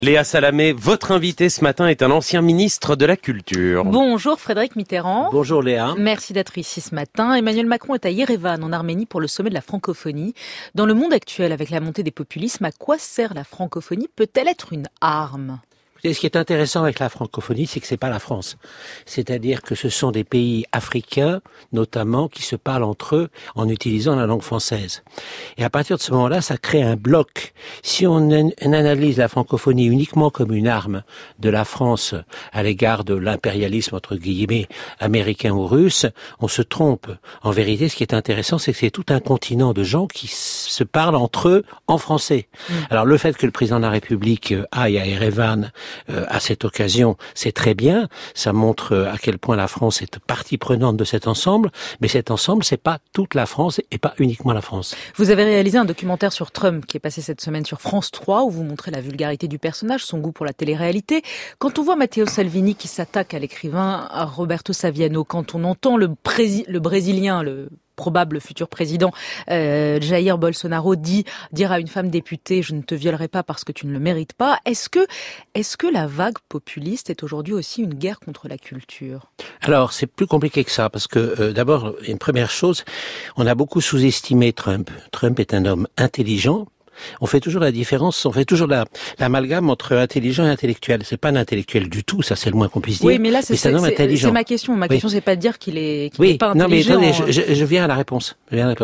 Léa Salamé, votre invité ce matin est un ancien ministre de la Culture. Bonjour Frédéric Mitterrand. Bonjour Léa. Merci d'être ici ce matin. Emmanuel Macron est à Yerevan en Arménie pour le sommet de la francophonie. Dans le monde actuel, avec la montée des populismes, à quoi sert la francophonie? Peut-elle être une arme? Ce qui est intéressant avec la francophonie, c'est que c'est pas la France. C'est-à-dire que ce sont des pays africains, notamment, qui se parlent entre eux en utilisant la langue française. Et à partir de ce moment-là, ça crée un bloc. Si on analyse la francophonie uniquement comme une arme de la France à l'égard de l'impérialisme, entre guillemets, américain ou russe, on se trompe. En vérité, ce qui est intéressant, c'est que c'est tout un continent de gens qui se parlent entre eux en français. Alors, le fait que le président de la République aille à Erevan à cette occasion, c'est très bien. Ça montre à quel point la France est partie prenante de cet ensemble. Mais cet ensemble, c'est pas toute la France et pas uniquement la France. Vous avez réalisé un documentaire sur Trump qui est passé cette semaine sur France 3 où vous montrez la vulgarité du personnage, son goût pour la télé-réalité. Quand on voit Matteo Salvini qui s'attaque à l'écrivain Roberto Saviano, quand on entend le Brésilien, le probable futur président Jair Bolsonaro dire à une femme députée « je ne te violerai pas parce que tu ne le mérites pas », est-ce que la vague populiste est aujourd'hui aussi une guerre contre la culture? Alors, c'est plus compliqué que ça, parce que d'abord, une première chose, on a beaucoup sous-estimé Trump. Trump est un homme intelligent. On fait toujours la différence, on fait toujours l'amalgame entre intelligent et intellectuel. C'est pas un intellectuel du tout, ça c'est le moins qu'on puisse dire. Oui, mais là c'est un homme intelligent. C'est ma question. Ma question, c'est pas de dire qu'il est pas non, intelligent. Mais attendez, je viens à la réponse.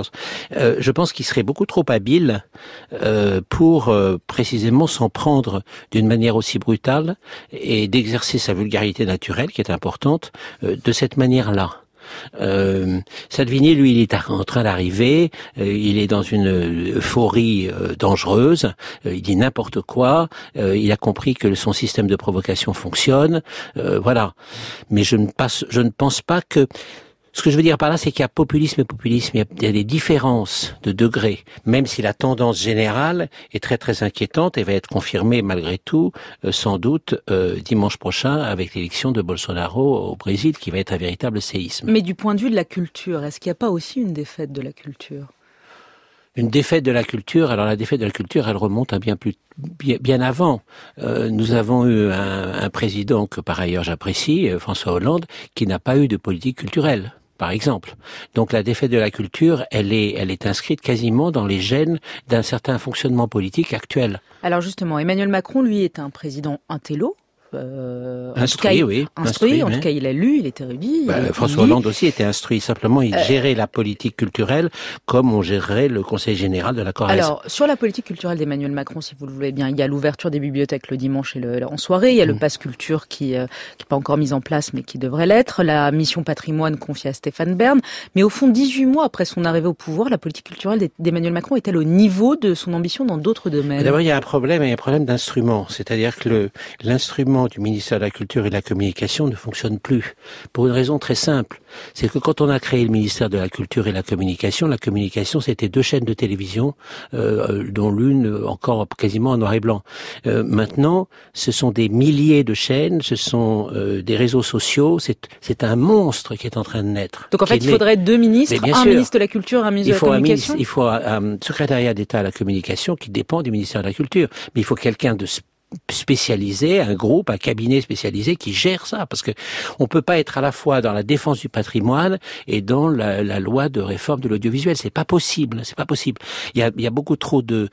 Je pense qu'il serait beaucoup trop habile pour précisément s'en prendre d'une manière aussi brutale et d'exercer sa vulgarité naturelle, qui est importante, de cette manière-là. Salvini, lui, il est en train d'arriver, il est dans une euphorie dangereuse, il dit n'importe quoi, il a compris que son système de provocation fonctionne, voilà. Mais je ne pense pas que... Ce que je veux dire par là, c'est qu'il y a populisme et populisme, il y a des différences de degrés, même si la tendance générale est très très inquiétante et va être confirmée malgré tout, sans doute, dimanche prochain avec l'élection de Bolsonaro au Brésil, qui va être un véritable séisme. Mais du point de vue de la culture, est-ce qu'il n'y a pas aussi une défaite de la culture ? Une défaite de la culture, alors la défaite de la culture, elle remonte à bien avant. Nous avons eu un président que par ailleurs j'apprécie, François Hollande, qui n'a pas eu de politique culturelle, par exemple. Donc la défaite de la culture, elle est inscrite quasiment dans les gènes d'un certain fonctionnement politique actuel. Alors justement, Emmanuel Macron, lui, est un président intello. Instruit, oui. Instruit, en tout cas, il a lu, il est érudit. François Hollande aussi était instruit. Simplement, il gérait la politique culturelle comme on gérerait le Conseil général de la Corrèze. Alors, sur la politique culturelle d'Emmanuel Macron, si vous le voulez bien, il y a l'ouverture des bibliothèques le dimanche et en soirée. Il y a le pass culture qui est pas encore mis en place, mais qui devrait l'être. La mission patrimoine confiée à Stéphane Bern. Mais au fond, 18 mois après son arrivée au pouvoir, la politique culturelle d'Emmanuel Macron est-elle au niveau de son ambition dans d'autres domaines? D'abord, il y a un problème d'instrument. C'est-à-dire que l'instrument du ministère de la Culture et de la Communication ne fonctionne plus. Pour une raison très simple. C'est que quand on a créé le ministère de la Culture et la Communication, c'était 2 chaînes de télévision, dont l'une encore quasiment en noir et blanc. Maintenant, ce sont des milliers de chaînes, ce sont des réseaux sociaux, c'est un monstre qui est en train de naître. Donc en fait, il faudrait 2 ministres, un ministre de la Culture, un ministre de la Communication. Il faut un secrétariat d'État à la Communication qui dépend du ministère de la Culture. Mais il faut quelqu'un de spécialisé, un groupe, un cabinet spécialisé qui gère ça, parce que on peut pas être à la fois dans la défense du patrimoine et dans la loi de réforme de l'audiovisuel. C'est pas possible. Il y a beaucoup trop de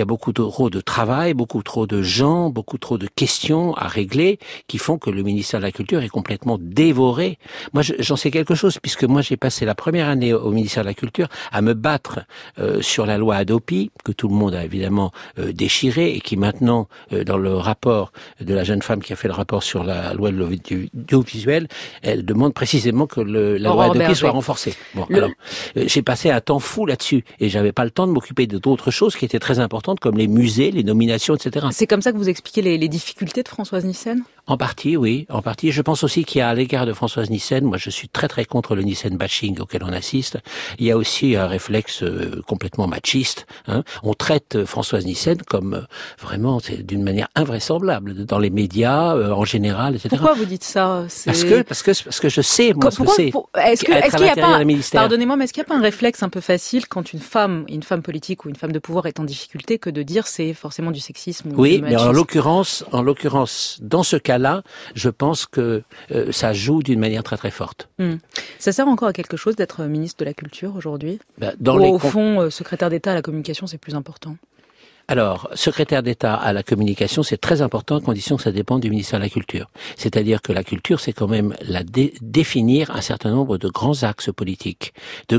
travail, beaucoup trop de gens, beaucoup trop de questions à régler qui font que le ministère de la Culture est complètement dévoré. Moi, j'en sais quelque chose puisque moi j'ai passé la première année au ministère de la Culture à me battre sur la loi Hadopi que tout le monde a évidemment déchiré et qui maintenant dans le rapport de la jeune femme qui a fait le rapport sur la loi de l'audiovisuel, elle demande précisément que la loi Hadopi soit renforcée. Bon, alors, j'ai passé un temps fou là-dessus et j'avais pas le temps de m'occuper d'autres choses qui étaient très importantes comme les musées, les nominations, etc. C'est comme ça que vous expliquez les difficultés de Françoise Nyssen ? En partie, oui. En partie. Je pense aussi qu'il y a à l'égard de Françoise Nyssen, moi je suis très très contre le Nyssen bashing auquel on assiste. Il y a aussi un réflexe complètement machiste. On traite Françoise Nyssen comme vraiment d'une manière invraisemblable dans les médias en général, etc. Pourquoi vous dites ça? Parce que je sais moi ce que c'est. Est-ce qu'il y a pas, pardonnez-moi, mais est-ce qu'il n'y a pas un réflexe un peu facile quand une femme politique ou une femme de pouvoir est en difficulté que de dire c'est forcément du sexisme ou oui, du machisme? mais en l'occurrence, dans ce cas-là, je pense que ça joue d'une manière très très forte. Ça sert encore à quelque chose d'être ministre de la Culture aujourd'hui? Au fond, secrétaire d'État à la communication, c'est plus important? Alors, secrétaire d'État à la communication, c'est très important, à condition que ça dépende du ministère de la Culture. C'est-à-dire que la culture, c'est quand même définir un certain nombre de grands axes politiques,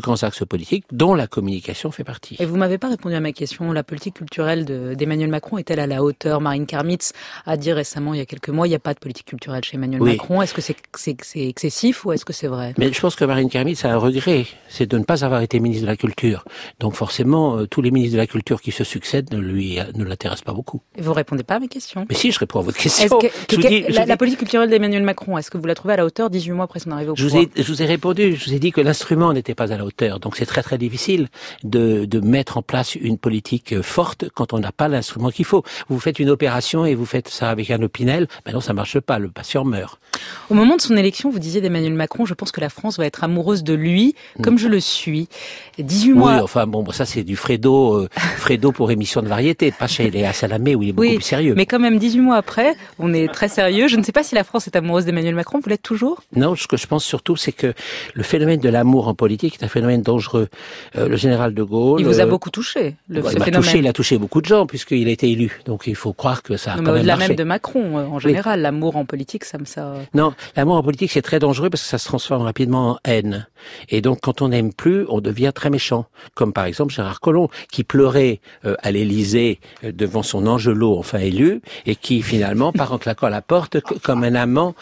dont la communication fait partie. Et vous m'avez pas répondu à ma question. La politique culturelle d'Emmanuel Macron est-elle à la hauteur? Marine Karmitz a dit récemment, il y a quelques mois, il n'y a pas de politique culturelle chez Emmanuel Macron. Est-ce que c'est excessif ou est-ce que c'est vrai? Mais je pense que Marine Karmitz a un regret, c'est de ne pas avoir été ministre de la Culture. Donc forcément, tous les ministres de la Culture qui se succèdent ne l'intéresse pas beaucoup. Et vous répondez pas à mes questions. Mais si, je réponds à votre question. La politique culturelle d'Emmanuel Macron, est-ce que vous la trouvez à la hauteur 18 mois après son arrivée au pouvoir? Je vous ai répondu, je vous ai dit que l'instrument n'était pas à la hauteur. Donc c'est très très difficile de mettre en place une politique forte quand on n'a pas l'instrument qu'il faut. Vous faites une opération et vous faites ça avec un Opinel, ben non, ça marche pas, le patient meurt. Au moment de son élection, vous disiez d'Emmanuel Macron, je pense que la France va être amoureuse de lui, comme je le suis. 18 mois... Oui, enfin bon, ça c'est du Fredo pour émission de variété, pas chez Léa Salamé où il est beaucoup plus sérieux. Mais quand même, 18 mois après, on est très sérieux. Je ne sais pas si la France est amoureuse d'Emmanuel Macron, vous l'êtes toujours? Non, ce que je pense surtout, c'est que le phénomène de l'amour en politique est un phénomène dangereux. Le général de Gaulle... Il vous a beaucoup touché, ce phénomène. Il a touché beaucoup de gens, puisqu'il a été élu. Donc il faut croire que ça a quand même au-delà marché. même de Macron, en général, l'amour en politique, ça... Non, l'amour en politique, c'est très dangereux parce que ça se transforme rapidement en haine. Et donc, quand on n'aime plus, on devient très méchant. Comme par exemple Gérard Collomb, qui pleurait à l'Élysée devant son angelot enfin élu, et qui finalement part en claquant la porte comme un amant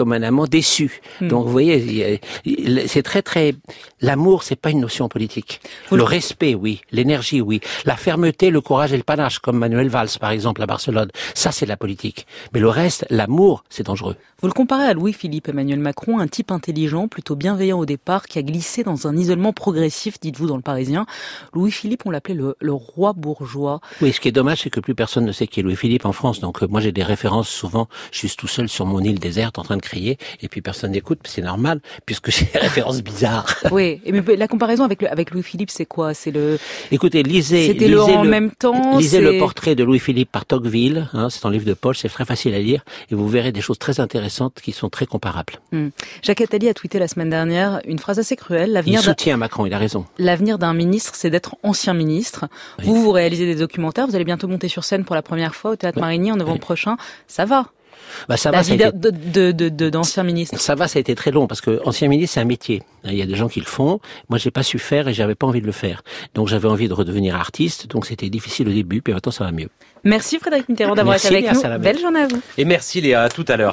déçu. Donc, vous voyez, c'est très... L'amour, c'est pas une notion politique. Le respect, oui. L'énergie, oui. La fermeté, le courage et le panache, comme Manuel Valls, par exemple, à Barcelone. Ça, c'est la politique. Mais le reste, l'amour, c'est dangereux. Vous le comparez à Louis-Philippe Emmanuel Macron, un type intelligent, plutôt bienveillant au départ, qui a glissé dans un isolement progressif, dites-vous dans Le Parisien. Louis-Philippe, on l'appelait le roi bourgeois. Oui, ce qui est dommage, c'est que plus personne ne sait qui est Louis-Philippe en France. Donc moi, j'ai des références souvent, je suis tout seul sur mon île déserte en train de crier, et puis personne n'écoute, c'est normal, puisque j'ai des références bizarres. Oui, mais la comparaison avec Louis-Philippe, c'est quoi? Écoutez, lisez en même temps. Lisez le portrait de Louis-Philippe par Tocqueville, c'est un livre de poche, c'est très facile à lire, et vous verrez des choses très intéressantes qui sont très comparables. Jacques Attali a tweeté la semaine dernière une phrase assez cruelle. Il soutient Macron, il a raison. L'avenir d'un ministre, c'est d'être ancien ministre. Oui. Vous réalisez des documentaires, vous allez bientôt monter sur scène pour la première fois au Théâtre Marigny en novembre prochain. Ça va? Ça va, d'ancien ministre. Ça va, ça a été très long parce que ancien ministre, c'est un métier. Il y a des gens qui le font. Moi, j'ai pas su faire et j'avais pas envie de le faire. Donc, j'avais envie de redevenir artiste. Donc, c'était difficile au début. Puis maintenant, ça va mieux. Merci Frédéric Mitterrand d'avoir été avec nous. Belle journée à vous. Et merci Léa. À tout à l'heure.